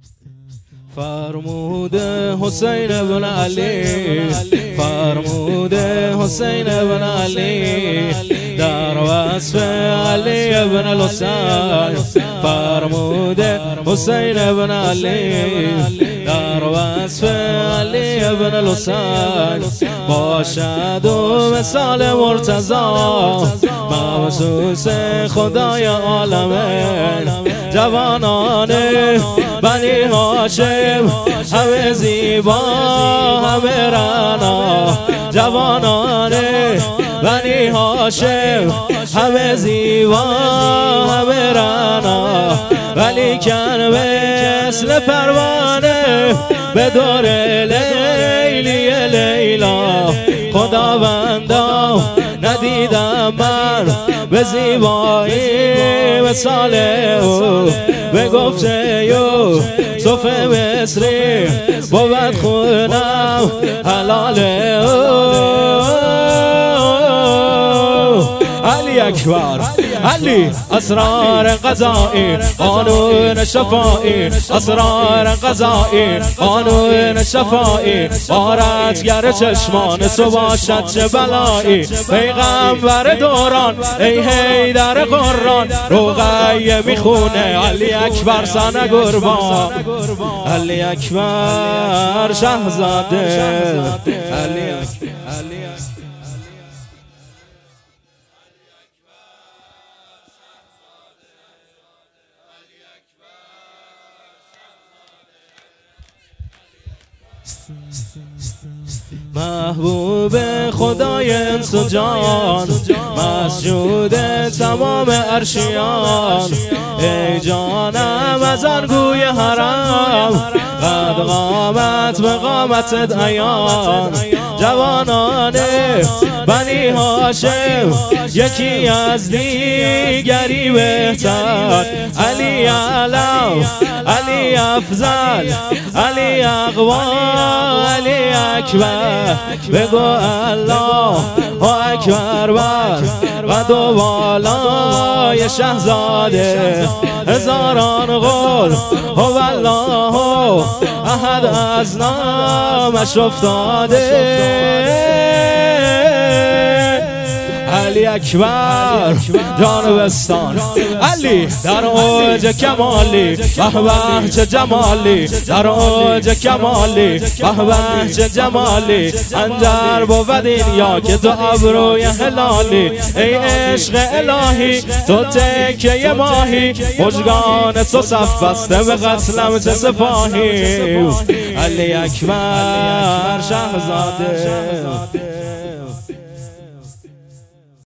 فرموده حسین بن علی، فرموده حسین بن علی، در وصف علی بن الحسین. فرموده حسین بن علی، در وصف علی بن الحسین. باشد و مثال مرتضی، مبسوط خدای عالمین. جوانان بنی هاشم همه زیبا همه رعنا، جوانان بنی هاشم همه زیبا همه رعنا. ولیکن مثل پروانه به دور لیلی لیلا، خداوندا ندیدم من به زیبایی مثال او. به گفته یوسف مصری بود خونم حلال او. علی اکبر، علی اسرار قضایی قانون شفایی، اسرار قضایی قانون شفایی. غارتگر چشمان تو باشد چه بلایی، پیغمبر دوران ای حیدر قرآن. رقیه میخونه علی اکبر سن قربان، علی اکبر شهزاده، علی اکبر. محبوب خدای انس و جان، مسجود تمام عرشیان. ای جانم از آن گوی حرم، قد قامت به قامتت عیان. جوانان بنی هاشم یکی از دیگری بهتر. علی علم، علی افضل، علی اقوا، علی اکبر. بگو الله اکبر بر قد و بالای شهزاده. هزاران قول هو الله احد از نامش افتاده. علی اکبر جانبستان، علی در اوج کمالی، به به چه جمالی، در اوج کمالی، به به چه جمالی. انجر بود این یا که تو ابروی هلالی. ای عشق الهی تو تکه ماهی، مژگان تو صف بسته به قتلم چه سپاهی. علی اکبر شهزاده.